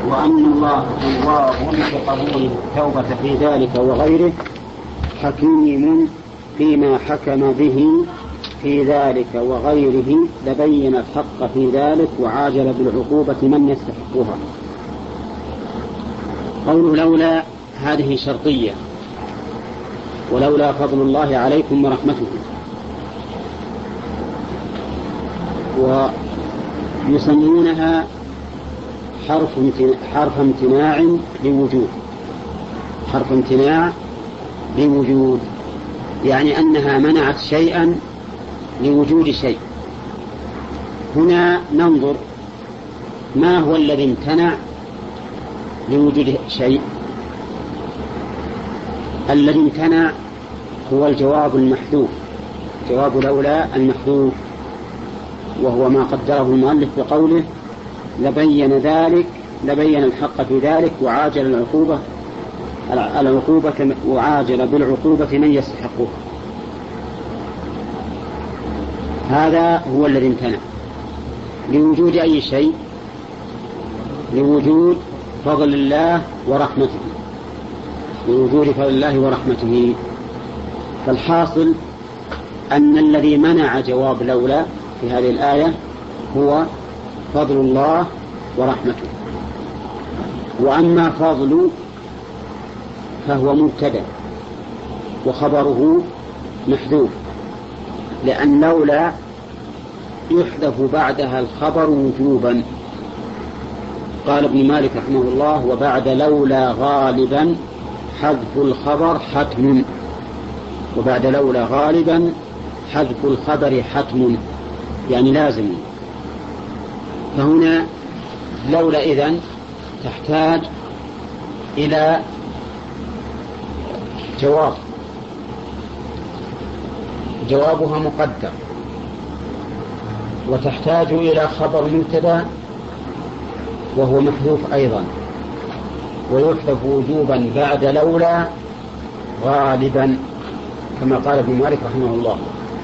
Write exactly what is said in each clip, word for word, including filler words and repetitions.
وأن الله تواب بقبول التوبة في ذلك وغيره، حكيم فيما حكم به في ذلك وغيره، لبين الحق في ذلك وعاجل بالعقوبة من يستحقها. قوله لولا هذه شرطية، ولولا فضل الله عليكم ورحمته، ويسمونها حرف حرف امتناع لوجود، حرف امتناع لوجود، يعني أنها منعت شيئا لوجود شيء. هنا ننظر ما هو الذي امتنع لوجود شيء. الذي امتنع هو الجواب المحذوف، جواب لولا المحذوف، وهو ما قدره المؤلف بقوله لبين ذلك، لبين الحق في ذلك وعاجل العقوبة العقوبة وعاجل بالعقوبة من يستحقها. هذا هو الذي امتنع لوجود أي شيء؟ لوجود فضل الله ورحمته، لوجود فضل الله ورحمته. فالحاصل أن الذي منع جواب لولا في هذه الآية هو فضل الله ورحمته. وأما فضل فهو مبتدأ وخبره محذوف، لأن لولا يحذف بعدها الخبر وجوبا. قال ابن مالك رحمه الله وبعد لولا غالبا حذف الخبر حتم، وبعد لولا غالبا حذف الخبر حتم، يعني لازم. فهنا لولا إذن تحتاج إلى جواب، جوابها مقدر، وتحتاج إلى خبر مبتدأ وهو محذوف أيضا، ويحذف وجوبا بعد لولا غالبا كما قال ابن مالك رحمه الله.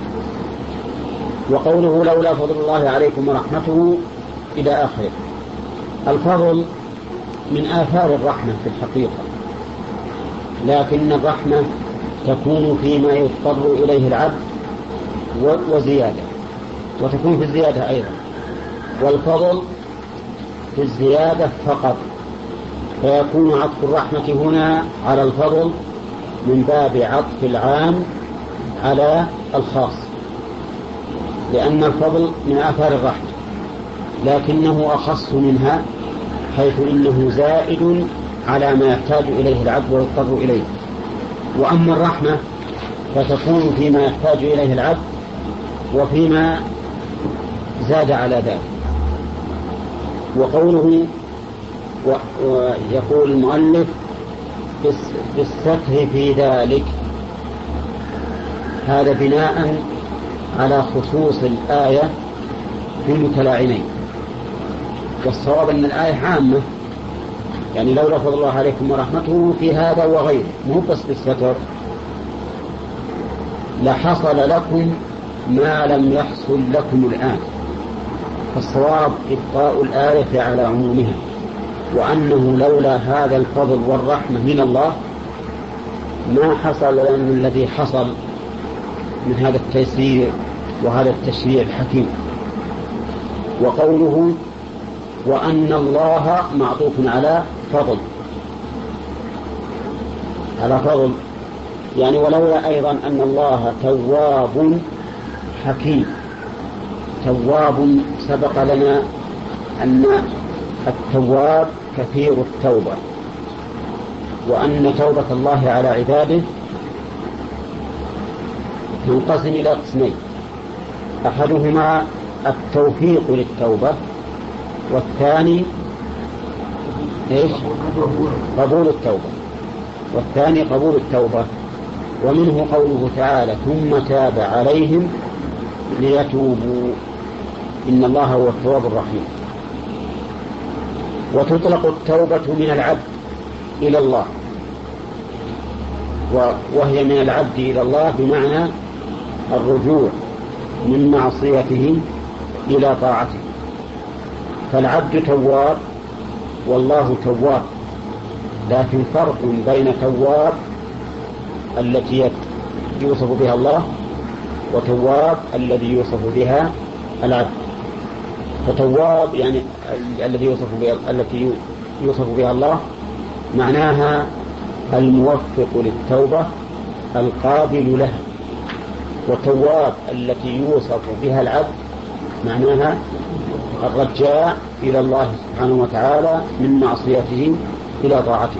وقوله لولا فضل الله عليكم ورحمته إلى آخره. الفضل من آثار الرحمة في الحقيقة، لكن الرحمة تكون فيما يضطر إليه العبد وزيادة، وتكون في الزيادة أيضا، والفضل في الزيادة فقط، فيكون عطف الرحمة هنا على الفضل من باب عطف العام على الخاص، لأن الفضل من آثار الرحمة لكنه أخص منها، حيث إنه زائد على ما يحتاج إليه العبد ويضطر إليه. وأما الرحمة فتكون فيما يحتاج إليه العبد وفيما زاد على ذلك. وقوله ويقول المؤلف بالستر في ذلك، هذا بناء على خصوص الآية في المتلاعنين، والصواب أن الآية عامة، يعني لولا فضل الله عليكم ورحمته في هذا وغيره، مو بس بالستر، لحصل لكم ما لم يحصل لكم الآن. فالصواب إبقاء الآية على عمومها، وأنه لولا هذا الفضل والرحمة من الله ما حصل لنا الذي حصل من هذا التيسير وهذا التشريع الحكيم. وقوله وأن الله معطوف على فضل، على فضل يعني ولولا أيضا أن الله تواب حكيم. تواب سبق لنا أن التواب كثير التوبة، وأن توبة الله على عباده تنقسم إلى قسمين، أحدهما التوفيق للتوبة، والثاني إيش؟ قبول التوبة، والثاني قبول التوبة. ومنه قوله تعالى ثم تاب عليهم ليتوبوا إن الله هو التواب الرحيم. وتطلق التوبة من العبد إلى الله، وهي من العبد إلى الله بمعنى الرجوع من معصيته إلى طاعته. فالعبد تواب والله تواب، لكن فرق بين تواب التي يوصف بها الله وتواب الذي يوصف بها العبد. فتواب يعني الذي يوصف بها التي يوصف بها الله معناها الموفق للتوبة القابل لها، وتواب التي يوصف بها العبد معناها الرجاء إلى الله سبحانه وتعالى من معصيته إلى طاعته.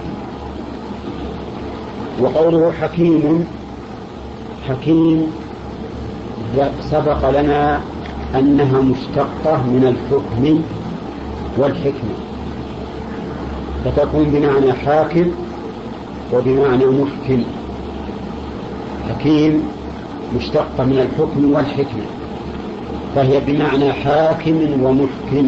وقوله حكيم، حكيم سبق لنا أنها مشتقة من الحكم والحكمة، فتكون بمعنى حاكم وبمعنى محكم. حكيم مشتقة من الحكم والحكمة، فهي بمعنى حاكم ومحكم.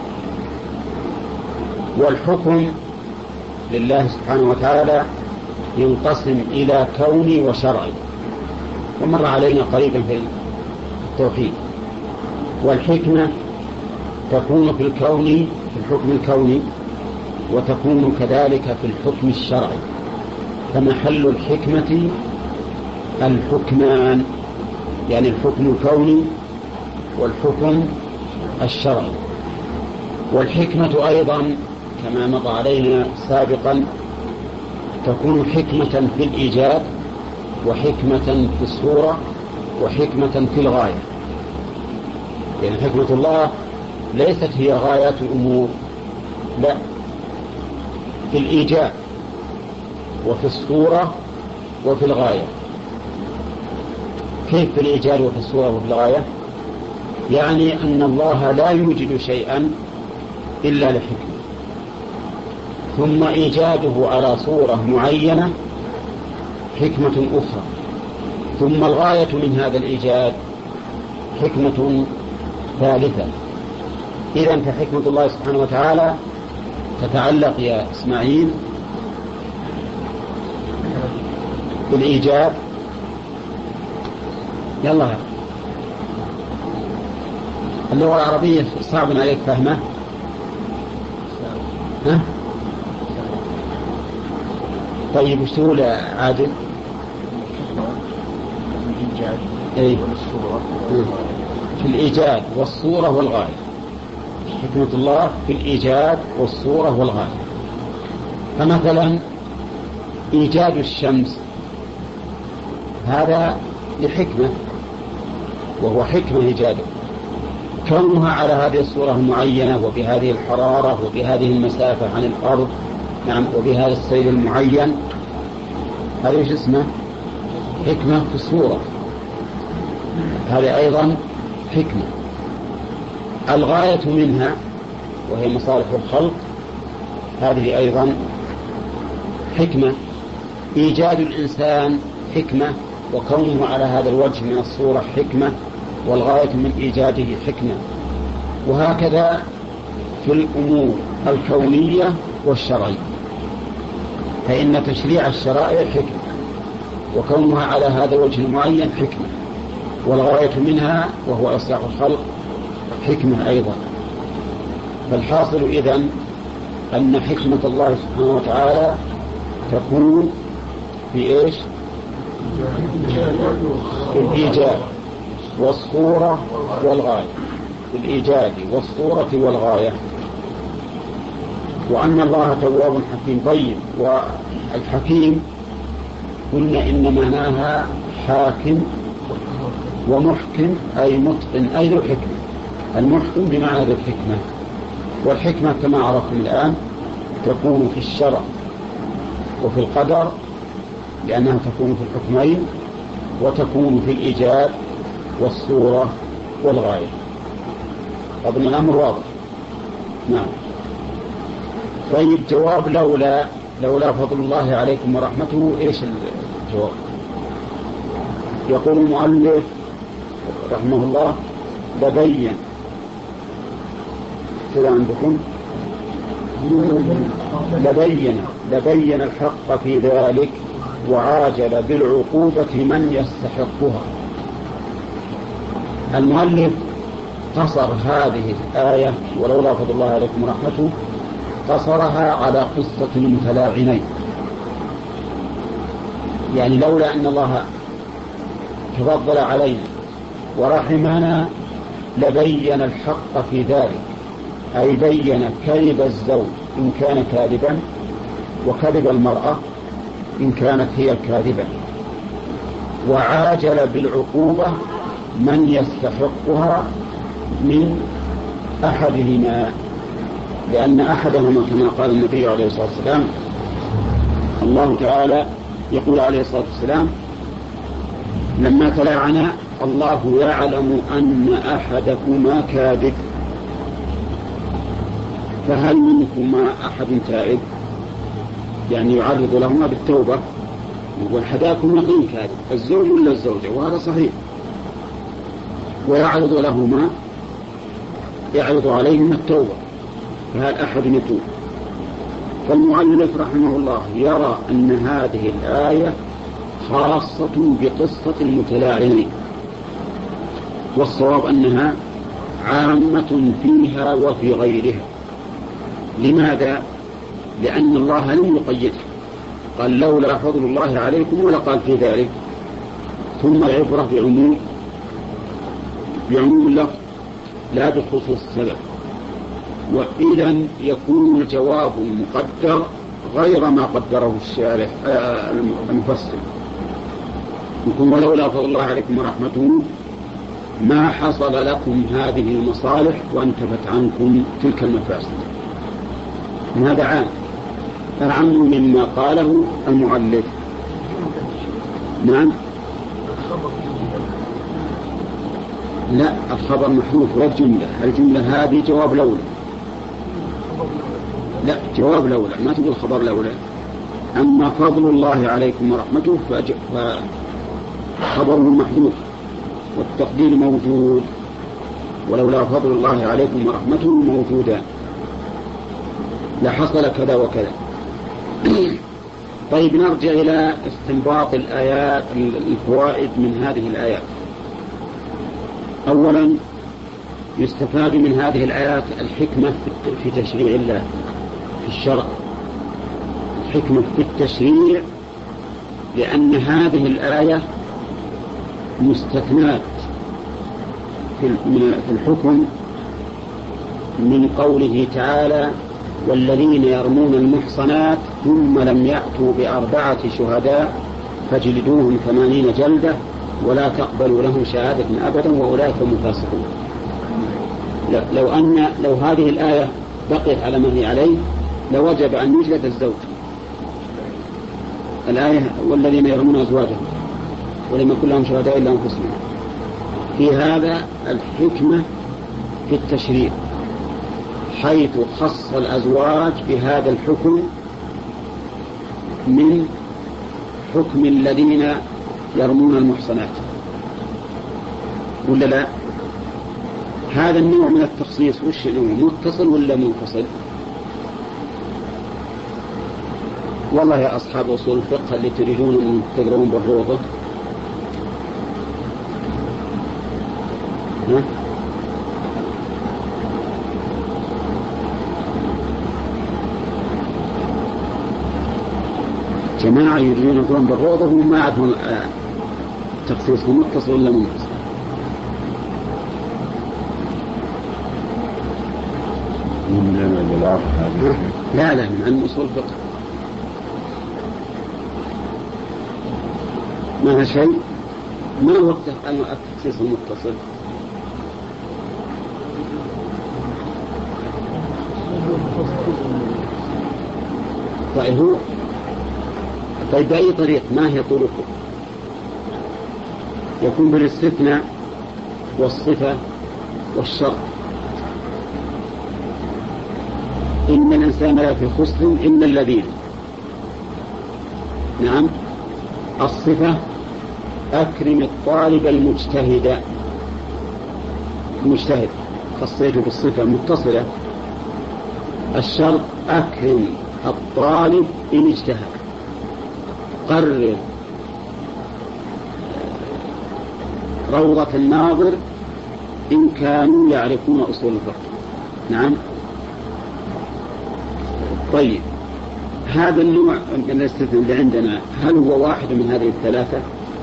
والحكم لله سبحانه وتعالى ينقسم إلى كوني وشرعي، ومر علينا قريبا في التوحيد. والحكمة تكون في الكون في الحكم الكوني، وتكون كذلك في الحكم الشرعي، فمحل الحكمة الحكمان، يعني الحكم الكوني والحكم الشرعي. والحكمة أيضا كما مضى علينا سابقا تكون حكمة في الإيجاد، وحكمة في الصورة، وحكمة في الغاية. يعني حكمة الله ليست هي غايات الأمور، لا، في الإيجاد وفي الصورة وفي الغاية. كيف في الإيجاد وفي الصورة وفي الغاية؟ يعني أن الله لا يوجد شيئا إلا لحكمة، ثم إيجاده على صورة معينة حكمة أخرى، ثم الغاية من هذا الإيجاد حكمة ثالثة. إذن فحكمة الله سبحانه وتعالى تتعلق يا إسماعيل بالإيجاد. يلا، اللغة العربية صعب عليك فهمه؟ ها؟ طيب وش تقول يا عادل؟ الإيجاد أي والصورة، في الإيجاد والصورة والغاية. حكمة الله في الإيجاد والصورة والغاية. فمثلا إيجاد الشمس هذا لحكمة، وهو حكمة إيجاده، كونها على هذه الصورة المعينة وبهذه الحرارة وبهذه المسافة عن الأرض، نعم، وبهذا السير المعين، هذا ايش اسمه؟ حكمة في الصورة، هذه أيضا حكمة. الغاية منها وهي مصالح الخلق، هذه أيضا حكمة. إيجاد الإنسان حكمة، وكونه على هذا الوجه من الصورة حكمة، والغاية من إيجاده حكمة. وهكذا في الأمور الكونية والشرعية، فإن تشريع الشرائع حكمة، وكونها على هذا الوجه المعين حكمة، والغاية منها وهو إصلاح الخلق حكمة أيضا. فالحاصل إذن أن حكمة الله سبحانه وتعالى تكون في إيش؟ في الإيجاد والصورة والغاية، في الإيجاد والصورة والغاية. وأن الله تواب حكيم. طيب، والحكيم قلنا إن معناها حاكم ومحكم، أي متقن، أي ذو حكمة. المحكم بمعنى ذو الحكمة. والحكمة كما عرفتم الآن تكون في الشرع وفي القدر، لأنها تكون في الحكمين، وتكون في الإيجاد والصورة والغاية. أظن الأمر واضح. نعم. طيب، جواب لولا لولا فضل الله عليكم ورحمته، إيش الجواب؟ يقول المؤلف رحمه الله: لبين كذا عندكم لبين لبين الحق في ذلك، وعاجل بالعقوبة من يستحقها. المؤلف قصر هذه الآية ولولا فضل الله عليكم ورحمته اقتصرها على قصة المتلاعنين. يعني لولا أن الله تفضل علينا ورحمنا لبين الحق في ذلك، أي بين كذب الزوج إن كان كاذبا وكذب المرأة إن كانت هي الكاذبة، وعاجل بالعقوبة من يستحقها من أحدهما، لأن أحدهما كما قال النبي عليه الصلاة والسلام، الله تعالى يقول عليه الصلاة والسلام لما تلاعنا: الله يعلم أن أحدكما كاذب فهل منكما أحد تائب؟ يعني يعرض لهما بالتوبة، يقول حداكم يقين كاذب الزوج ولا الزوجة، وهذا صحيح، ويعرض لهما يعرض عليهما التوبة، فهل أحد يتوب؟ فالمؤلف رحمه الله يرى أن هذه الآية خاصة بقصة المتلاعنين، والصواب أنها عامة فيها وفي غيرها. لماذا؟ لأن الله لم يقيدها، قال لولا فضل الله عليكم، ولا قال في ذلك. ثم العبرة بعموم بعموم اللفظ لا بخصوص السبب، وإذا يكون الجواب المقدر غير ما قدره الشارح المفسر، يكون ولولا فضل الله عليكم ورحمته ما حصل لكم هذه المصالح وانتفت عنكم تلك المفاسد. هذا عام أعم مما قاله المؤلف. نعم، لا، الخبر محذوف والجملة، الجملة هذه جواب لولا، لا جواب لولا، ما تقول خبر لولا. أما فضل الله عليكم ورحمته فخبره محذوف والتقدير موجود، ولولا فضل الله عليكم ورحمته موجودان لحصل كذا وكذا. طيب نرجع إلى استنباط الآيات، الفوائد من هذه الآيات. أولا يستفاد من هذه الآيات الحكمة في تشريع الله في الشرع، الحكمة في التشريع، لأن هذه الآية مستثنات في الحكم من قوله تعالى: والذين يرمون المحصنات ثم لم يأتوا بأربعة شهداء فاجلدوهم ثمانين جلدة ولا تقبلوا لهم شهادة أبدا وأولئك هم الفاسقون. لو أن لو هذه الآية بقيت على ما هي عليه لوجب أن يجلد الزوج. الآية: والذين يرمون أزواجهم ولم يكن لهم شهداء إلا أنفسهم. في هذا الحكمة في التشريع، حيث خص الأزواج بهذا الحكم من حكم الذين يرمون المحصنات، ولا لا؟ هذا النوع من التخصيص وش نوع، متصل ولا منفصل؟ والله يا أصحاب أصول الفقه اللي تريدون أن تقرؤون بالروضة، ها؟ جماعة يريدون يقرؤون بالروضة وهم ما يعرفون التخصيص متصل ولا منفصل. لا لا من علم أصول الفقه ما شيء. ما هو التخصيص المتصل؟ طيب هو طيب بأي طريق؟ ما هي طرقه؟ يكون بالاستثناء والصفة والشرط. إن الإنسان لا في خسر إلا الذين. نعم. الصفة: أكرم الطالب المجتهد، المجتهد خصيته بالصفة المتصلة. الشرط: أكرم الطالب إن اجتهد. قرر روضة الناظر إن كانوا يعرفون أصول الفقه. نعم. طيب هذا النوع من الاستثناء اللي عندنا هل هو واحد من هذه الثلاثة؟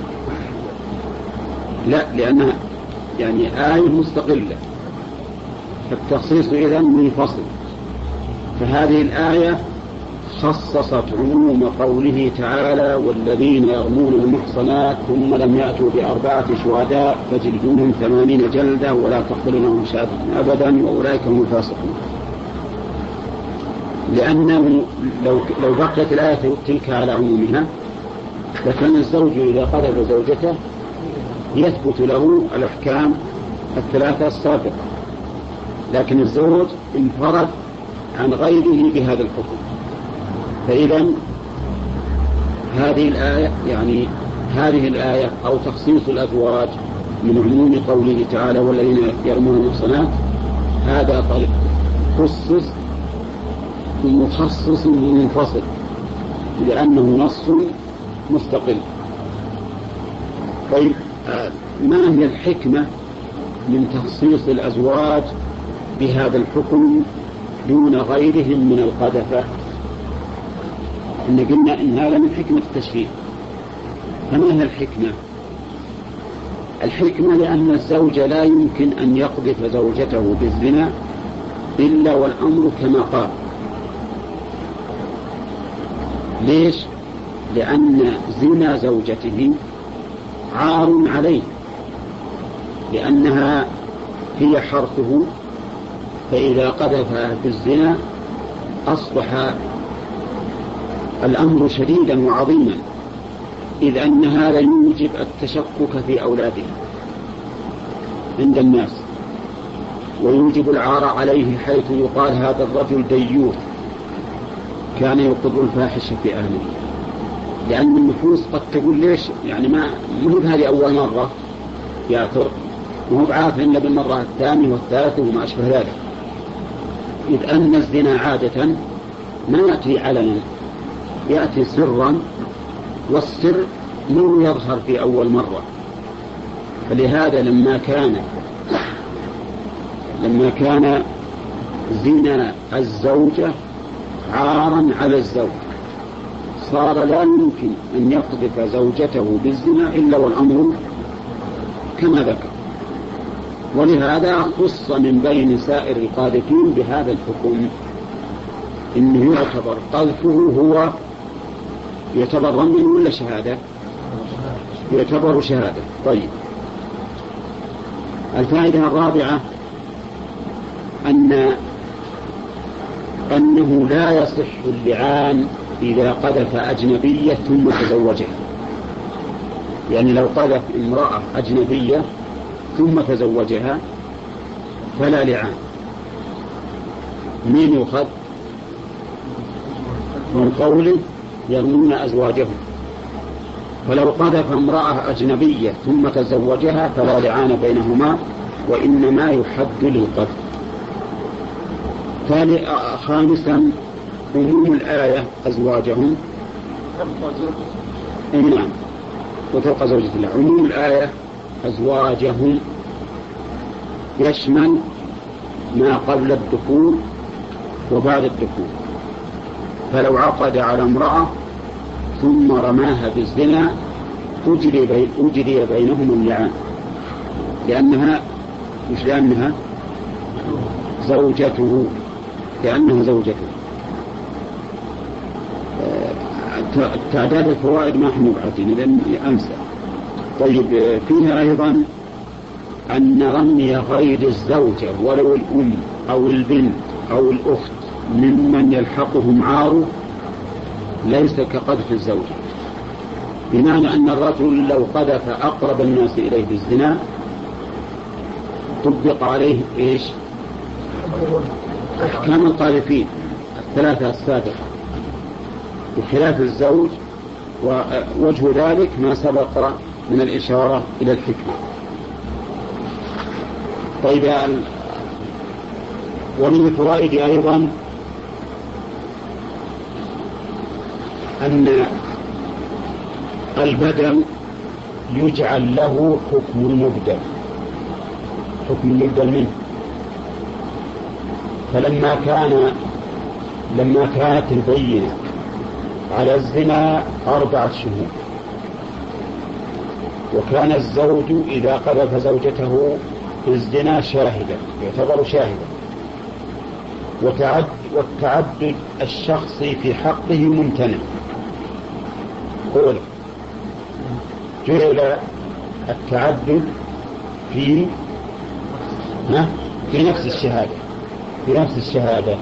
لا، لأنها يعني آية مستقلة، فالتخصيص إذن منفصل. فهذه الآية خصصت عموم قوله تعالى والذين يرمون المحصنات ثم لم يأتوا بأربعة شهداء فجلدوهم ثمانين جلدة ولا تقبلوا لهم شهادة أبدا وأولئك هم الفاسقون. لأنه لو لو بقيت الآية تلك على عمومها لكان الزوج إذا قذف زوجته يثبت له الأحكام الثلاثة السابقة، لكن الزوج انفرد عن غيره بهذا الحكم. فإذا هذه الآية يعني هذه الآية أو تخصيص الأزواج من عموم قوله تعالى والذين يرمون المحصنات هذا طريق خصص مخصص منفصل لأنه نص مستقل. طيب ما هي الحكمة من تخصيص الأزواج بهذا الحكم دون غيرهم من القذفة؟ إن قلنا إن هذا من حكمة التشريع. فما هي الحكمة؟ الحكمة لأن الزوج لا يمكن أن يقذف زوجته بالزنا إلا والأمر كما قال. ليش؟ لأن زنا زوجته عار عليه، لأنها هي حرثه، فإذا قذفها بالزنا أصبح الأمر شديدا وعظيما، إذ أن هذا يوجب التشكك في أولاده عند الناس، ويوجب العار عليه حيث يقال هذا الرجل ديوث كان يقر الفاحشة في أهله. لأن النفوس قد تقول ليش يعني ما مو هذه أول مرة يأثر، وهو بعاف إلا بالمرة الثانية والثالثة وما أشبه ذلك، إذ أن الزنا عادة ما يأتي علنا، يأتي سرا، والسر مو يظهر في أول مرة. فلهذا لما كان لما كان زنا الزوجة عارا على الزوج صار لا يمكن أن يقذف زوجته بالزنا إلا والأمر كما ذكر. ولهذا خص من بين سائر القاذفين بهذا الحكم، إنه يعتبر قذفه هو يعتبر رمي ولا شهادة؟ يعتبر شهادة. طيب الفائدة الرابعة أن أنه لا يصح اللعان إذا قذف أجنبية ثم تزوجها. يعني لو قذف امرأة أجنبية ثم تزوجها فلا لعان. مين يؤخذ؟ من قوله يرمون أزواجهم. فلو قذف امرأة أجنبية ثم تزوجها فلا لعان بينهما، وإنما يحد للقذف. خامسا عموم الآية أزواجهم نعم وفوق زوجة الله. عموم الآية أزواجهم يشمل ما قبل الدخول وبعد الدخول. فلو عقد على امرأة ثم رماها بالزنا أجري, بي أجري بينهم اللعان، لأنها مش لأنها زوجته لأنها زوجته. تعداد الفوائد ما احنا بعدين لأن أنسى. طيب فيها أيضا أن رمي غير الزوجة ولو الأم أو البنت أو الأخت ممن يلحقهم عار ليس كقذف الزوجة، بمعنى أن الرجل لو قذف أقرب الناس إليه بالزنا طبق عليه إيش؟ أحكام القاذفين الثلاثة السابقة، بخلاف الزوج. ووجه ذلك ما سبق من الإشارة إلى الحكمة. طيب ومن الفوائد أيضا أن البدل يجعل له حكم المبدل حكم المبدل منه. فلما كان لما كانت البينة على الزنا أربعة شهور، وكان الزوج إذا قذف زوجته في الزنا شاهدا يعتبر شاهدا، وتعد والتعدد الشخصي في حقه ممتنع. قول جعل التعدد في في نفس الشهادة في نفس الشهادة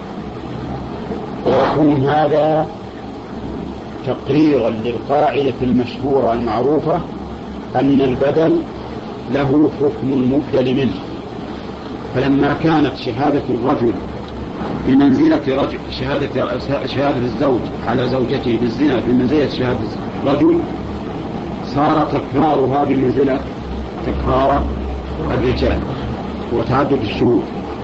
ويكون هذا تقريرا للقاعدة المشهورة المعروفة أن البدل له حكم المبدل منه. فلما كانت شهادة الرجل بمنزلة رجل شهادة شهادة الزوج على زوجته بالزنا بمنزلة شهادة الرجل، صار تكرارها بمنزلة تكرار الرجال وتعدد الشهود.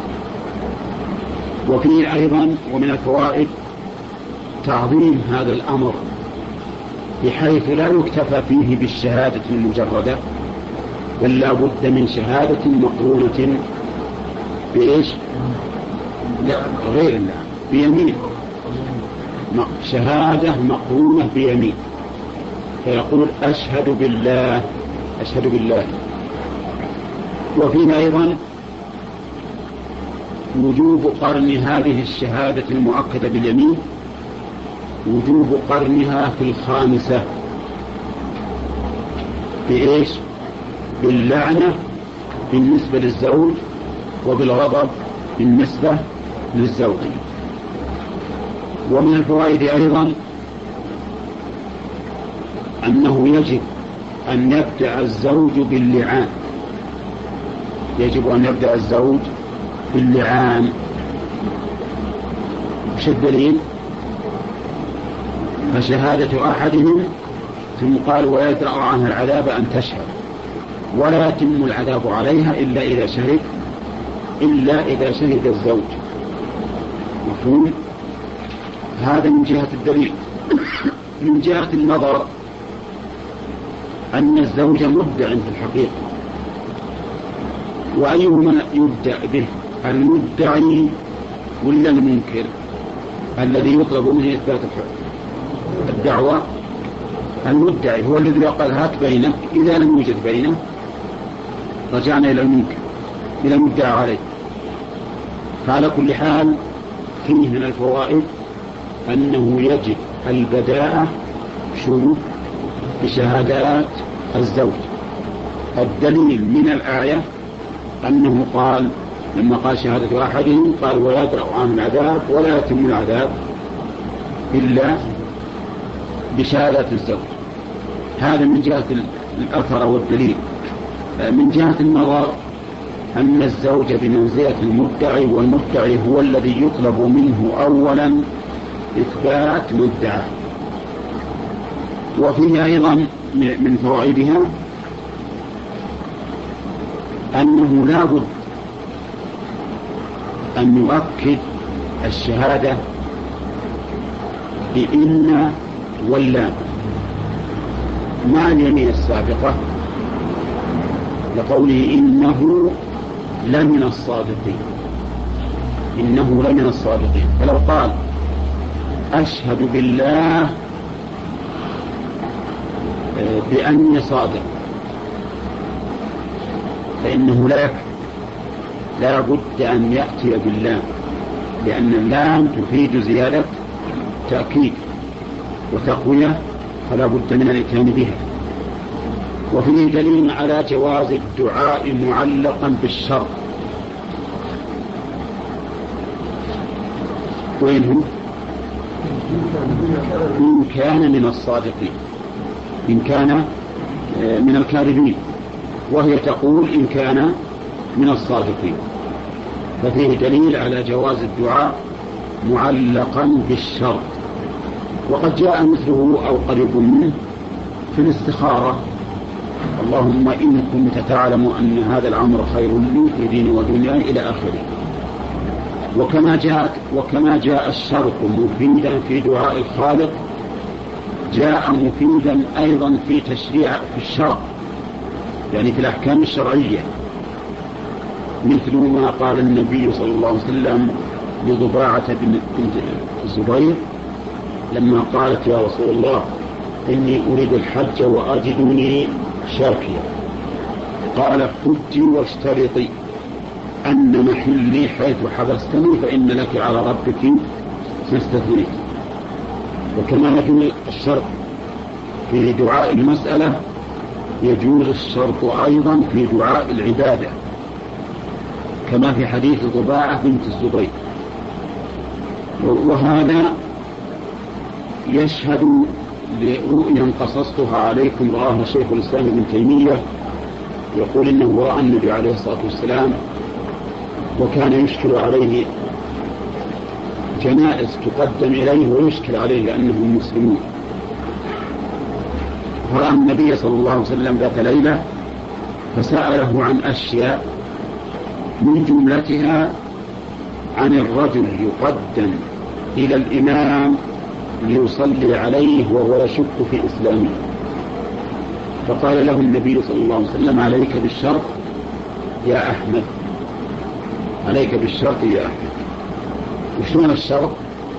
وفيه أيضا ومن الفوائد تعظيم هذا الأمر بحيث لا يكتفى فيه بالشهادة المجردة، بل لا بد من شهادة مقرونة بإيش؟ لا غير الله بيمين، شهادة مقرونة بيمين، فيقول أشهد بالله أشهد بالله. وفيه أيضا وجوب قرن هذه الشهادة المؤكدة باليمين وجوب قرنها في الخامسة بإيش؟ باللعنة بالنسبة للزوج وبالغضب بالنسبة للزوج. ومن الفوائد أيضا أنه يجب أن يبدأ الزوج باللعان، يجب أن يبدأ الزوج باللعان. وش الدليل؟ فشهادة أحدهم ثم قال ولا يدرأ عنها العذاب أن تشهد ولا يتم العذاب عليها إلا إذا شهد إلا إذا شهد الزوج. مفهوم؟ هذا من جهة الدليل. من جهة النظر أن الزوج مدع في الحقيقة، وأيهما يبدأ به المدعي ولا المنكر الذي يطلب منه إثبات الدعوة؟ المدعي هو الذي قال هات بينه، إذا لم يوجد بينه رجعنا إلى المنكر إلى المدعى عليه. فعلى كل حال فيه من الفوائد أنه يجب البداءة شروط بشهادات الزوج. الدليل من الآية أنه قال لما قال شهادة أحدهم قال ولا يدرأ عنه العذاب ولا يتم العذاب إلا بشهادة الزوج. هذا من جهة الأثر والدليل. من جهة النظر أن الزوج بمنزلة المدعي، والمدعي هو الذي يطلب منه أولا إثبات مدعى. وفيه أيضا من فوائدها أنه لا بد أن يؤكد الشهادة بإن واللام مع اليمين السابقة، لقوله إنه لمن الصادقين إنه لمن الصادقين. فلو قال أشهد بالله بأني صادق فإنه لا يكفي، لا بد أن يأتي بالله، لأن اللام تفيد زيادة تأكيد وتقوية، فلا بد من الاتيان بها. وفيه دليل على جواز الدعاء معلقا بالشرط. وينهم؟ إن كان من الصادقين، إن كان من الكاذبين، وهي تقول إن كان من الصادقين. ففيه دليل على جواز الدعاء معلقا بالشرط. وقد جاء مثله أو قريب منه في الاستخارة: اللهم إن كنت تعلم أن هذا الأمر خير لي في ديني ودنياي إلى آخره. وكما جاء وكما جاء الشرط مفيدا في دعاء الخالق، جاء مفيدا أيضا في تشريع في الشرع، يعني في الأحكام الشرعية، مثل ما قال النبي صلى الله عليه وسلم: لضباعة بنت الزبير لما قالت يا رسول الله إني أريد الحج وأجدني شاكيا، قال حجي واشترطي أن محلي حيث حبستني فإن لك على ربك ما استثنيت. وكما يجوز الشرط في دعاء المسألة يجوز الشرط أيضا في دعاء العبادة، كما في حديث ضباعة بنت الزبير. وهذا يشهد لرؤيا قصصتها عليكم رآها شيخ الإسلام ابن تيمية، يقول إنه رأى النبي عليه الصلاة والسلام وكان يشكل عليه جنائز تقدم إليه ويشكل عليه لأنهم مسلمون، فرأى النبي صلى الله عليه وسلم ذات ليلة فسأله عن أشياء من جملتها عن الرجل يقدم إلى الإمام ليصلي عليه وهو يشك في إسلامه، فقال له النبي صلى الله عليه وسلم عليك بالشرط يا أحمد، عليك بالشرط يا أحمد. وشون الشرط؟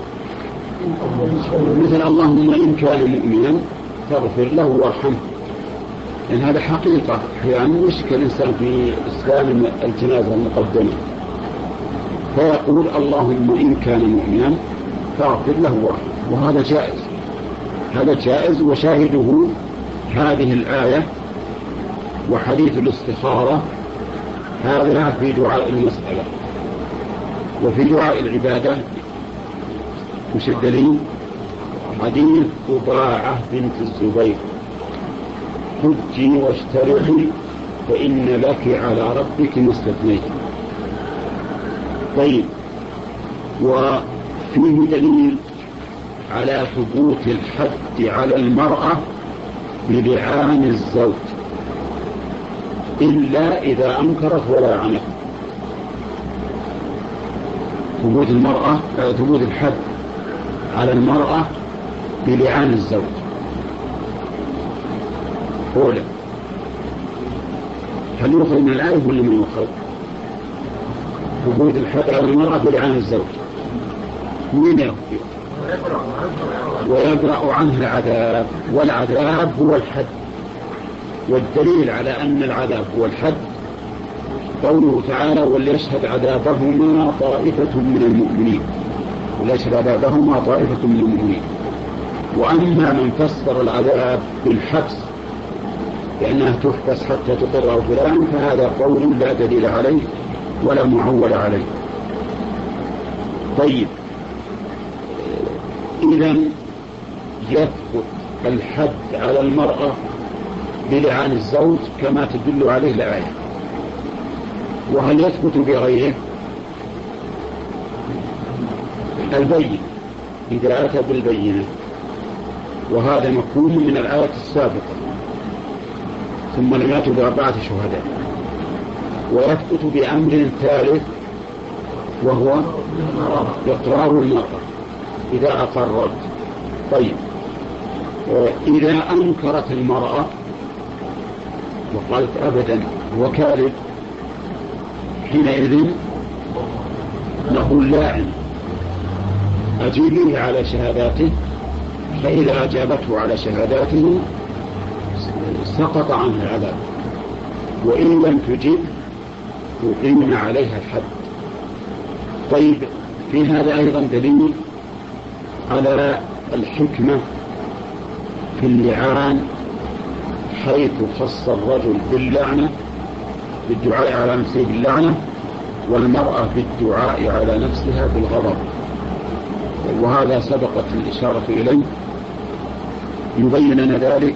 مثل اللهم إن كان مؤمنا فاغفر له وارحمه، لأن هذا حقيقة أحيانا يشكل الإنسان في إسلام الجنازة المقدمة، فيقول اللهم إن كان مؤمنا فاغفر له وارحمه، وهذا جائز، هذا جائز. وشاهده هذه الآية وحديث الاستخارة، هذا في دعاء المسألة. وفي دعاء العبادة وش الدليل؟ حديث ضباعة بنت الزبير حجي واشترطي فإن لك على ربك ما استثنيت. طيب، وفيه دليل على ثبوت الحد على المرأة بلعان الزوج إلا إذا أنكرت ولا عنت. ثبوت المرأة ثبوت الحد على المرأة بلعان الزوج. أولا، هل يخرج من الآية ولا من يخرج؟ ثبوت الحد على المرأة بلعان الزوج من يخرج؟ ويبرأ عنه العذاب، والعذاب هو الحد. والدليل على أن العذاب هو الحد قوله تعالى وليشهد عذابهما طائفة من المؤمنين، وليشهد عذابهما طائفة من المؤمنين. وأما من فسر العذاب بالحبس لأنها تحبس حتى تقر فلان فهذا قول لا دليل عليه ولا معول عليه. طيب، إذن يثبت الحد على المرأة بلعان الزوج كما تدل عليه الآية. وهل يثبت بغيره؟ البين إذا أتى بالبينة، وهذا مفهوم من الآية السابقة ثم لم يأتوا بأربعة شهداء. ويثبت بأمر ثالث وهو إقرار المرأة إذا أقرت. طيب، إذا أنكرت المرأة وقالت أبدا هو كاذب، حينئذ نقول لاعن أجيبيه على شهاداته، فإذا أجابته على شهاداته سقط عنه العذاب، وإن لم تجب يقيمنا عليها الحد. طيب، في هذا أيضا دليل على الحكمة في اللعان، حيث خص الرجل باللعنة بالدعاء على نفسه باللعنة والمرأة بالدعاء على نفسها بالغضب. وهذا سبقت الإشارة إليه، يبين لنا ذلك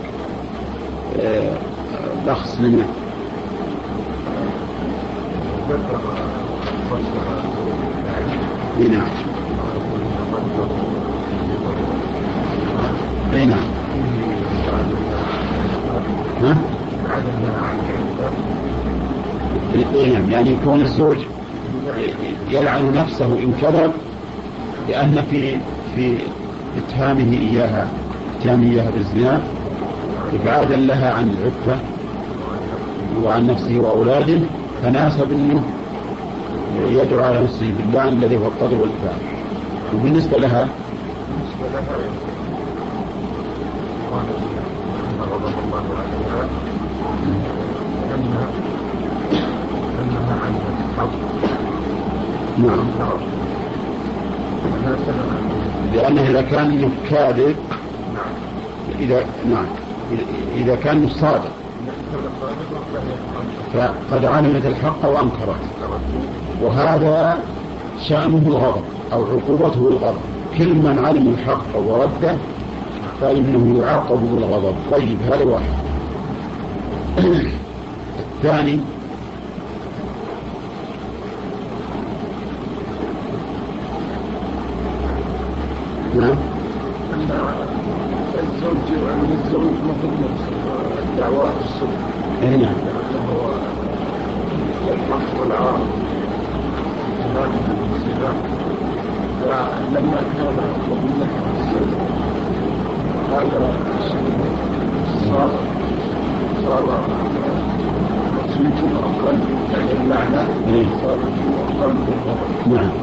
لخص لنا. نعم نعم ها؟ يعني يكون الزوج يلعن نفسه إن كذب لأن في في اتهامه إياها اتهامه إياها بالزنا إبعادا لها عن العفة وعن نفسه وأولاده، فناسب أنه يدعو على نفسه باللعن الذي هو القدر والإفعال. وبالنسبة لها بالنسبة لها غضب الله عليها أنها أنها عنها الحق. نعم. لأنه إذا كان كاذب إذا نعم إذا كان صادق فقد علمت الحق وأنكرت، وهذا شأنه الغضب أو عقوبته الغضب. كل من علم الحق ورده فإنه يعاقب بالغضب. طيب هذا واحد. الثاني نعم الزوج وعن الزوج مثل الدعوات الصدق. نعم. هو الحق والعار فلما كان وبالله هذا صار صار سوء أقل يعني اللعنة صار سوء أقل بالغضب. نعم.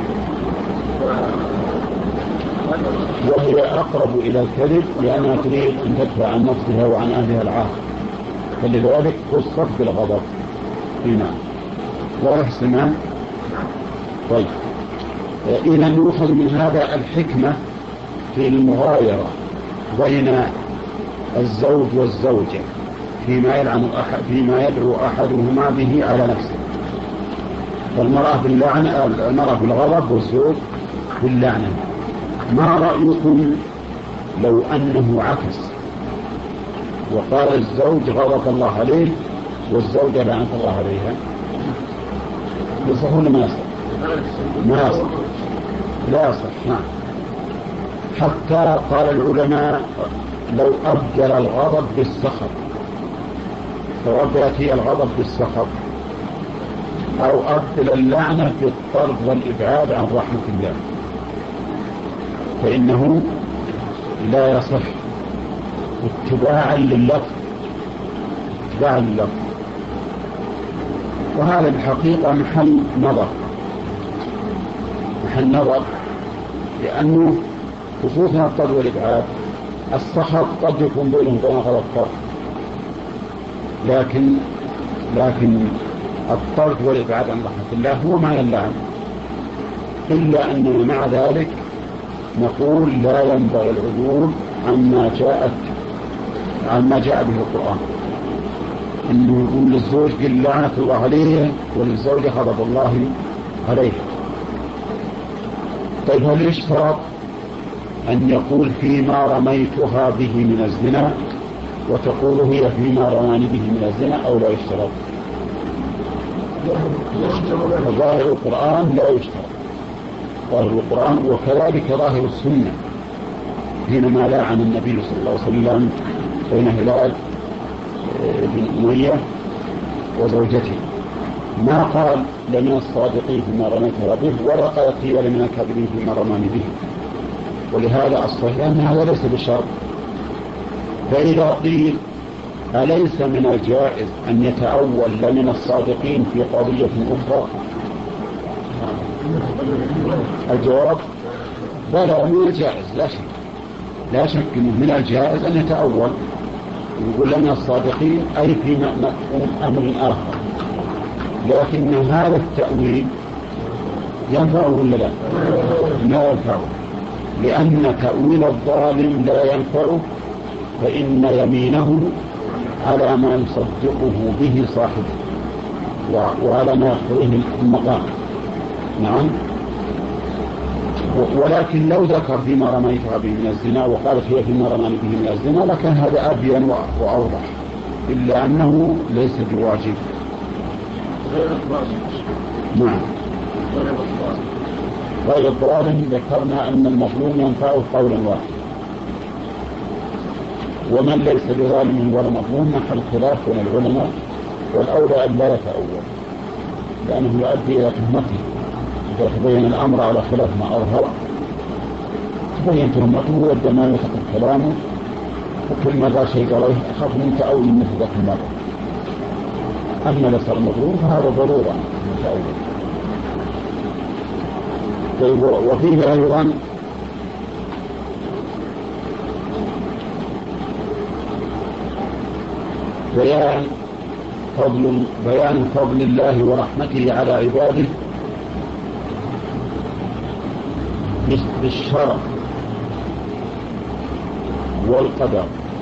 وهي أقرب إلى الكذب لأنها تريد أن تدفع عن نفسها وعن أهلها العار، فلذلك خصت بالغضب. نعم. واضح سمعان؟ طيب إذا يؤخذ من هذا الحكمة في المغايرة بين الزوج والزوجة فيما يلعن أحد فيما يدعو أحدهما به على نفسه. فالمرأة باللعنة، المرأة بالغضب والزوج باللعنة. ما رأيكم لو أنه عكس وقال الزوج غضب الله عليه والزوجة لعنة الله عليها؟ يصح ولا ما يصح؟ ما يصح. لا يصح. نعم. حتى قال العلماء لو أبدل الغضب بالسخط، فأبدلت هي الغضب بالسخط، أو أبدل اللعنة بالطرد والإبعاد عن رحمة الله، فإنه لا يصح اتباعا لللفظ اتباعا لللفظ. وهذا الحقيقة محل نظر محل نظر لأنه خصوصا الطرد والإبعاد السخط قد يكون بينهم بين غلط فرق، لكن لكن الطرد والإبعاد عن رحمة الله هو معنى اللعن، إلا أننا مع ذلك نقول لا ينبغي العدول عما جاءت عما جاء به القرآن، أنه يقول للزوج قل لعنة الله عليه وللزوجة غضب الله عليه. طيب هل يشترط أن يقول فيما رميتها به من الزنا وتقول هي فيما رماني به من الزنا، أو لا يشترط؟ ظاهر القرآن لا يشترط، ظاهر القرآن وكذلك ظاهر السنة حينما لعن النبي صلى الله عليه وسلم بين هلال بن أمية وزوجته ما قال لمن الصادقين فيما رميتها به ولا قالت هي لمن الكاذبين فيما رماني به. ولهذا الصحيح أن هذا ليس بشرط. فإذا قيل أليس من الجائز أن يتأول لمن الصادقين في قضية أخرى؟ الجواب بلى من الجائز لا شك، لا شك من الجائز أن يتأول يقول لنا الصادقين أي في أمر آخر، لكن هذا التأويل ينفعه ولا لا؟ لا ينفعه، لأن تأويل الظالم لا ينفعه، فإن يمينه على ما يصدقه به صاحبه وعلى ما يقتضيه المقام. نعم. ولكن لو ذكر فيما رميتها به من الزنا وقالت هي فيما رماني به من الزنا لكان هذا أبين وأوضح، إلا أنه ليس بواجب. نعم. غير الضرار ذكرنا أن المظلوم ينفعه قولا واحد، ومن ليس بظالم ولا مظلوم محل خلاف بين العلماء، والأولى أن لا يتأول لأنه يؤدي إلى تهمته. إذا تبين الأمر على خلاف ما أظهر تبين تهمته ويبدأ ما يتقن كلامه، وكل مرة شيء عليه أخاف من تأويل مثل ذاك المرة. أما لسر المظلوم فهذا ضرورة من تأويل. طيب وفيه أيضا بيان فضل بيان فضل الله ورحمته على عباده بالشرع والقدر،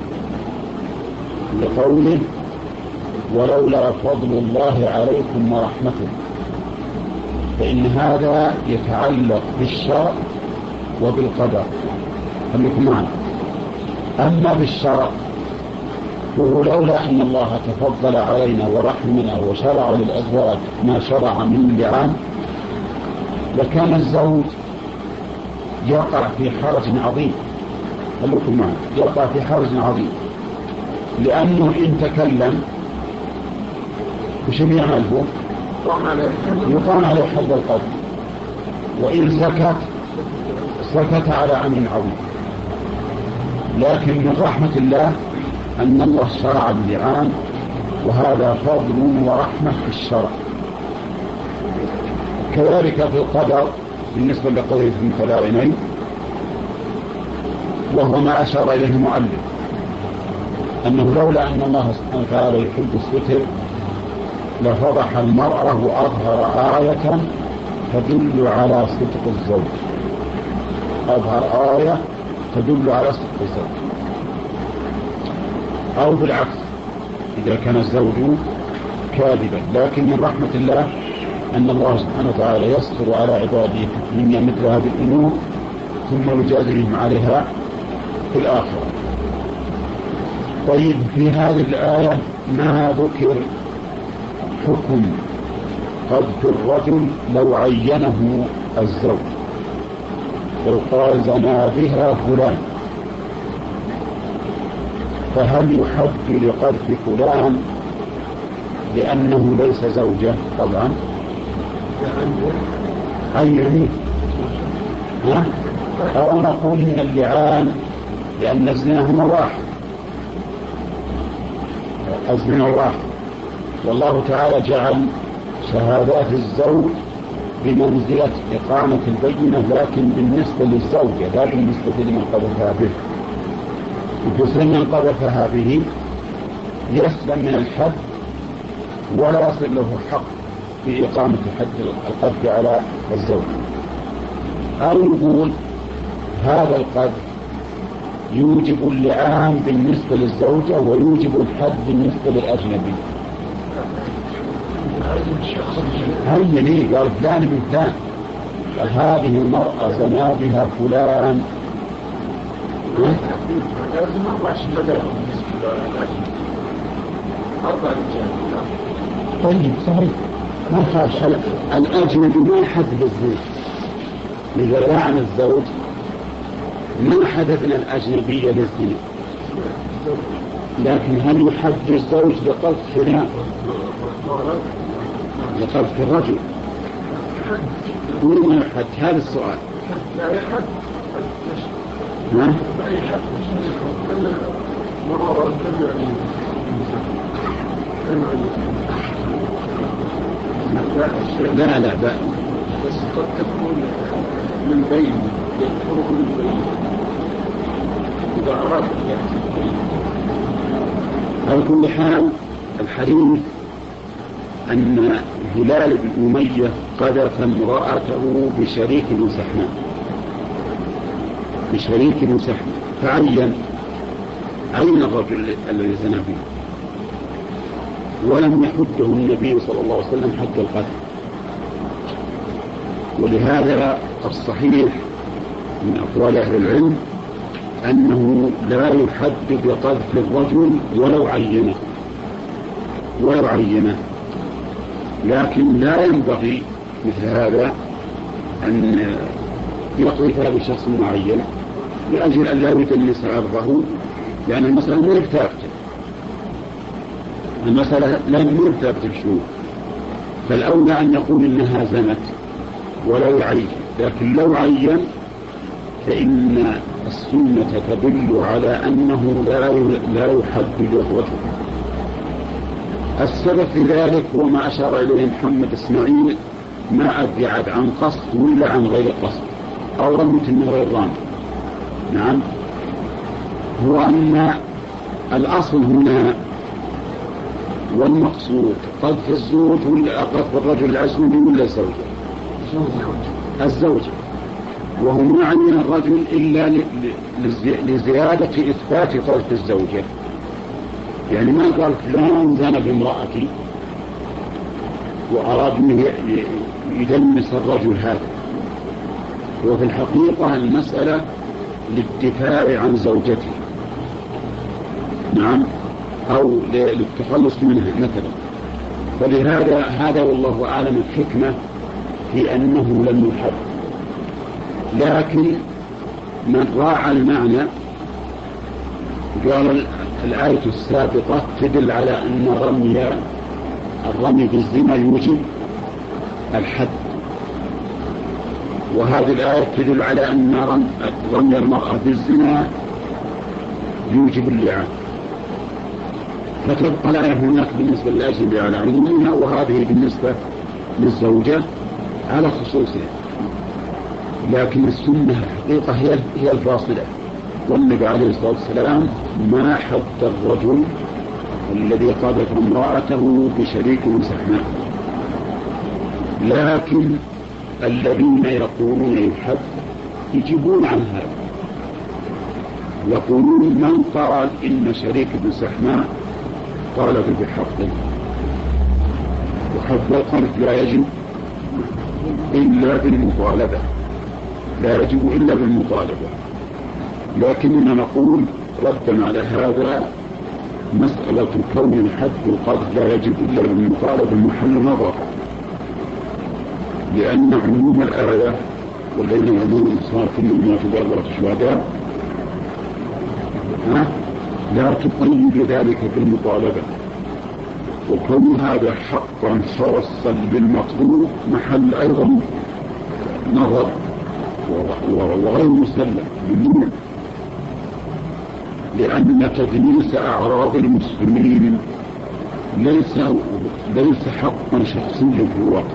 لقوله ولولا فضل الله عليكم ورحمته، فإن هذا يتعلق بالشرع وبالقدر. خليكم معنا. أما بالشرع فهو لولا أن الله تفضل علينا ورحمنا وشرع للأزواج ما شرع من لعان لكان الزوج يقع في حرج عظيم. خليكم معنا. يقع في حرج عظيم، لأنه إن تكلم وش يعمله؟ يقام عليه حد القذف، وإن سكت سكت على أمر عظيم. لكن من رحمة الله أن الله شرع اللعان، وهذا فضل ورحمة في الشرع. كذلك في القدر بالنسبة لقضية المتلاعنين، وهو ما أشار إليه المؤلف، أنه لولا أن الله سبحانه وتعالى يحب الستر لفضح المرأة وأظهر آية تدل على صدق الزوج. أظهر آية تدل على صدق الزوج، أو بالعكس إذا كان الزوج كاذبا. لكن من رحمة الله أن الله سبحانه وتعالى يستر على عباده من مثل هذه الأمور ثم يجازيهم عليها في الآخرة. طيب في هذه الآية ما ذكر حكم قذف الرجل لو عينه الزوج، لو قال زنا بها فلان، فهل يحد لقذف فلان لأنه ليس زوجة؟ طبعا عينه، أو نقول من اللعان لأن الزنا هو واحد، الزنا واحد. والله تعالى جعل شهادات الزوج بمنزلة إقامة البينة، لكن بالنسبة للزوجة لا بالنسبة لمن قذفها به. يسلم من قذفها به يسلم من الحد ولا يصل له حق في إقامة حد القذف على الزوج. أو نقول هذا القذف يوجب اللعان بالنسبة للزوجة ويوجب الحد بالنسبة للأجنبي. هل ليه قال فلان من فلان، قال هذه المرأة زنا بها فلان. طيب صحيح ما خاش الأجنبي ما حدث الزوج، إذا لعن الزوج ما حدثنا الأجنبية للزنا، لكن هل يحد الزوج لقذف فلان لقذف الرجل؟ ولا ما يحد؟ هذا السؤال. لا يحد. ها؟ لا يحد. مرة لا لا لا بس قد تكون من بين يدخل من بين إذا أراد يعني. على كل حال الحديث أن هلال بن أمية قذف امرأته بشريك مسحناء بشريك مسحناء فعين عين الرجل الذي زنى به، ولم يحده النبي صلى الله عليه وسلم حد القذف. ولهذا الصحيح من أقوال أهل العلم أنه لا يحد بقذف الرجل ولو عينه ولو عينه لكن لا ينبغي مثل هذا أن يقذف بشخص معين لأجل أن لا يدنس عرضه، لأن المسألة ما يفتاقته، المسألة لا يفتاقته بشيء، فالأولى أن يقول إنها زنت ولو عين، لكن لو عين فإن السنة تدل على أنه لا يحدد الرجل. السبب في ذلك هو ما أشار إليه محمد إسماعيل ما أدري عاد عن قصد ولا عن غير قصد أو رمت من غير رام. نعم، هو أن الأصل هنا والمقصود قذف الزوج ولا قذف الرجل الأجنبي ولا الزوجة؟ الزوجة. وهو ما عندنا الرجل إلا لزيادة إثبات قذف الزوجة، يعني ما قال فلان زنى بامرأتي وأراد أن يدمس الرجل هذا، وفي الحقيقة المسألة للدفاع عن زوجته، نعم، أو للتخلص منها مثلا. فلهذا هذا والله أعلم الحكمة في أنه لم يحب. لكن من راعى المعنى قال الآية السابقة تدل على أن الرمي الرمي بالزنا يوجب الحد، وهذه الآية تدل على أن رمي المرأة بالزنا يوجب اللعان، فتبقى الآية هناك بالنسبة للأجنبي على عمومها، وهذه بالنسبة للزوجة على خصوصها. لكن السنة الحقيقة هي هي الفاصلة، والنبي عليه الصلاة والسلام ما حد الرجل الذي قذف امرأته بشريك سحناء. لكن الذين يقولون يحد يجيبون عن هذا، يقولون من قال إن شريك بن سحناء طالب بحقه، وحد القذف لا يجب إلا بالمطالبة، لا يجب إلا بالمطالبة. لكننا نقول ردا على هذا مسألة كون حد القذف لا يجب إلا بالمطالبة محل نظر، لأن عموم الآية والذين يعملون الصالحات كلهم في درجة الشهداء لا تقيد ذلك بالمطالبة، وكون هذا حقا خاصا بالمطلوب محل أيضا نظر وغير مسلم بالمعنى، لأن تدنيس أعراض المسلمين ليس ليس حقا شخصيا في الواقع،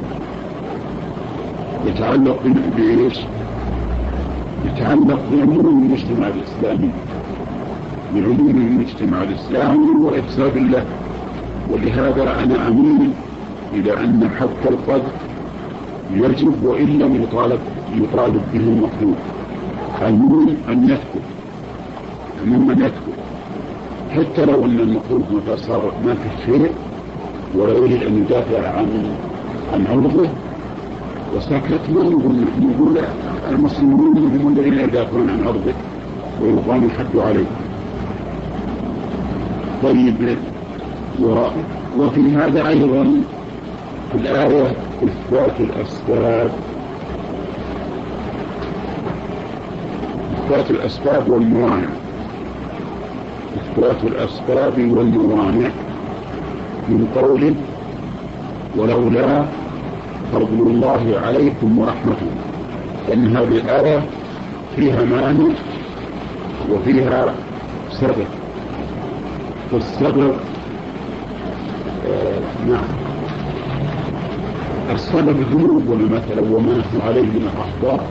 يتعلق بإيش؟ يتعلق بعموم المجتمع الإسلامي، بعموم المجتمع الإسلامي وإفساد الله. ولهذا أنا أميل إلى أن حق القذف يجب وإن لم يطالب يطالب به المطلوب، المهم أن يثبت، المهم أن يثبت حتى لو أن المطلوب ما صار ما في شيء ولا يريد أن يدافع عن عن عرضه وسكت، ما نقول نقول المسلمون هم الذين يدافعون عن عرضه ويقام الحد عليه. طيب، وفي هذا أيضا في الآية إثبات الأسباب، إثبات الأسباب والموانع، إثبات الأسباب والموانع من قوله ولولا فضل الله عليكم ورحمته، لأن هذه الآية فيها مانع وفيها سبب. فالسبب آه نعم السبب ذنوبنا مثلا وما نحن عليه من الأخطاء،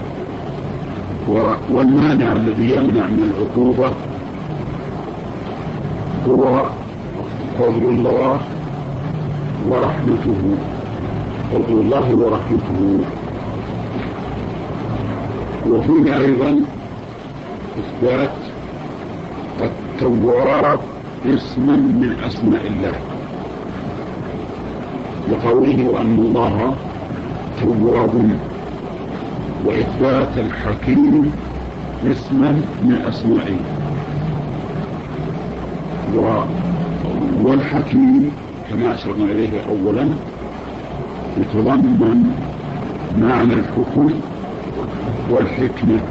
والمانع الذي يمنع من العقوبة هو فضل الله ورحمته، فضل الله ورحمته. وفيه أيضا إثبات التواب اسما من أسماء الله، لقوله أن الله تواب، وإثبات الحكيم اسما من أسمائه. والحكيم كما أشرنا إليه أولا يتضمن معنى الحكم والحكمة،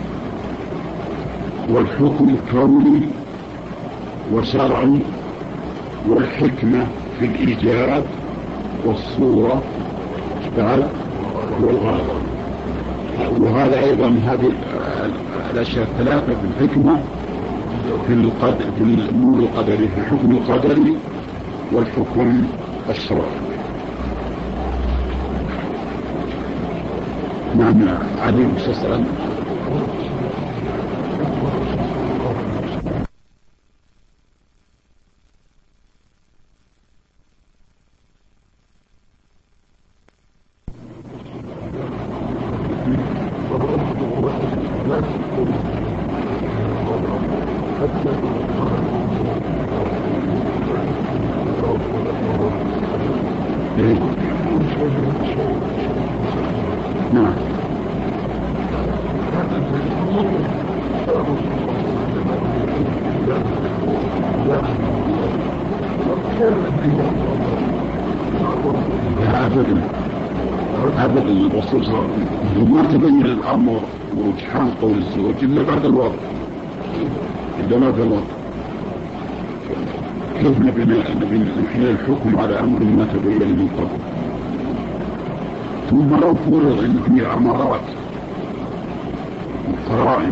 والحكم كوني وشرعي، والحكمة في الإيجاد والصورة والغاية. وهذا أيضا هذه الأشياء الثلاثة في الحكمة في القدر، في الأمور القدرية، في الحكم القدري والحكم الشرعي. نعم عليه السلام. نعم أبدا أبدا الرسول صلى الله عليه وسلم ما تبين الأمر وجحان قول الزوج إلا بعد الوضع إلا بعد الوضع. كيف نبي نحيل الحكم على أمر ما تبين من قبل؟ ثم لو فرض أن فيه أمارات وقرائن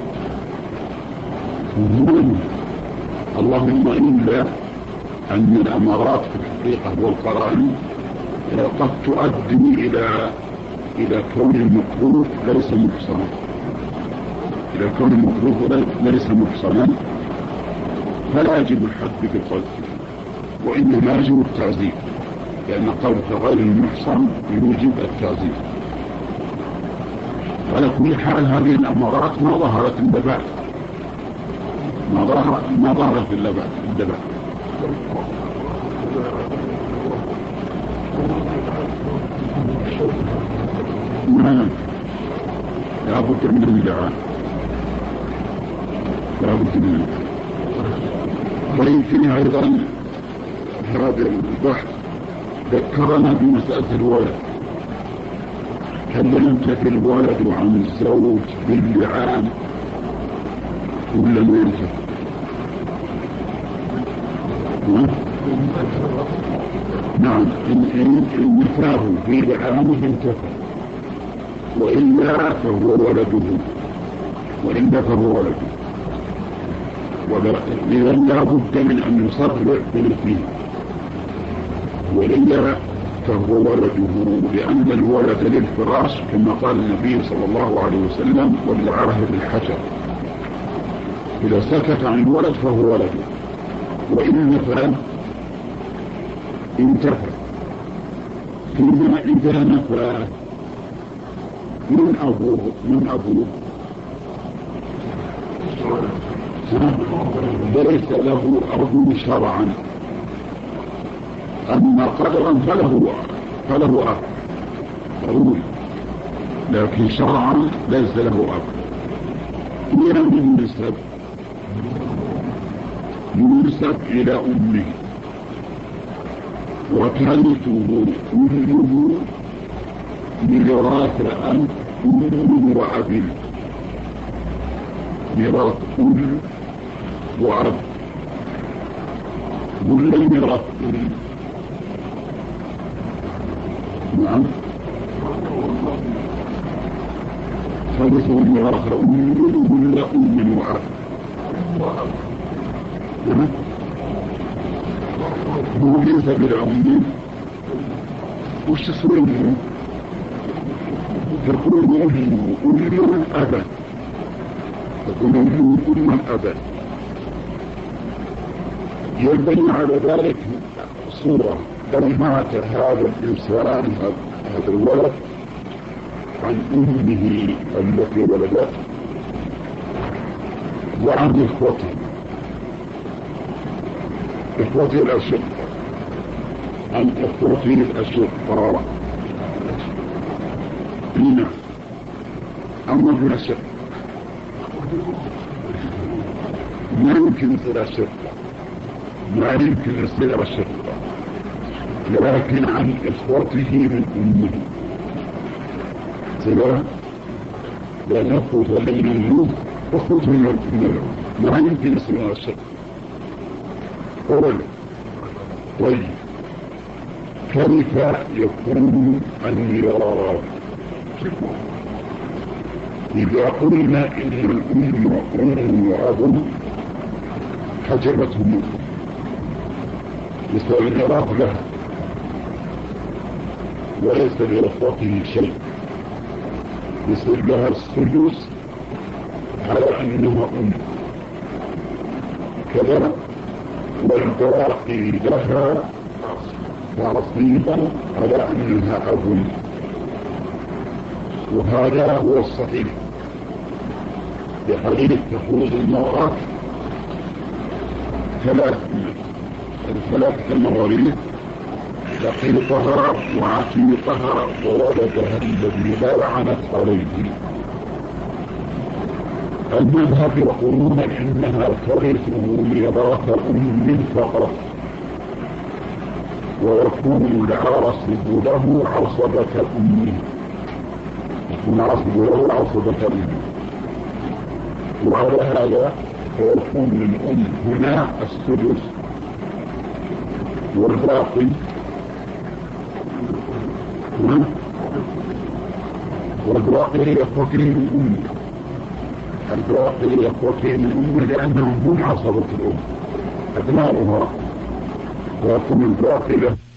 وظلم، اللهم إلا أن الأمارات في الحقيقة والقرائن قد تؤدي إلى إلى كون المكروه ليس محصنا، إلى كون المكروه ليس محصنا، فلا يجب الحد في القذف، وإنما يجب التعزير، لأن قذف غير المحصن يوجب التعزير. على كل حال هذه الأمارات ما ظهرت إلا بعد، ما ظهرت ما ظهرت إلا بعد إلا بعد. نعم لا بد من البدعة، لا بد من ويمكن أيضا هذا البحث ذكرنا بمسألة الولد، هل ينتفي الولد عن الزوج باللعان ولا ما ينتفي؟ نعم إن نفاه في لعانه انتفى، وإلا فهو ولده، وإلا فهو ولده، إذا لا بد من أن يصرح بالاثنين، وإلا فهو ولده، لأن الولد للفراش كما قال النبي صلى الله عليه وسلم وللعرف بالحجر، إذا سكت عن الولد فهو ولده، وإن نفى انتفى. فيما إذا نفى من أبوه من أبوه ليس له أرض شرعا، أما قدرا فله فله أب ضروري، لكن شرعا ليس له أب. من ينسب ينسب إلى أمه، وكانته أمه ميراث أم أم وأب، ميراث أم وأب ولا ميراث أم؟ نعم ثالثه ميراث أم ولا أم وأب؟ نعم هو ليس بالعم وش تصير تقول أمه أم أبا، تقول أمه أم أبا، يبني على ذلك صورة لو مات هذا الإنسان هذا الولد عن أمه التي ولدته وعن إخوته إخوته الأشقاء، عن إخوته الأشقاء هنا أما في الشق ما يمكن يصير الشق، ما يمكن يصير الشق، لكن عن إخوته من أمه سواء لا نفوت بين النوم وخوت من الأمه، ما يمكن يصير الشق. أولا طيب كيف يكون الميراث؟ إذا قلنا إن الأم أم وأب حجبتهم يستوي الميراث لها وليس لإخوته شيء، يصير لها السدس على أنها أم كذا، والباقي لها تعصيبا على أنها أب، وهذا هو الصحيح بحديث تخرج المرأة ثلاث ثلاثة مواريث: لقيطها وعتيقها وولدها الذي لا لعنت عليه. المذهب يقولون إنها ترثه ميراث أم فقط، ويكون العاصب له عصبة أمه، يكون العاصب له عصبة أمه، وعلى هذا فيكون للأم هنا السدس، والباقي والباقي يخرج من الأم، الباقي يخرج من الأم لأنهم هم عصبة الأم أبناؤها، ويكون الباقي له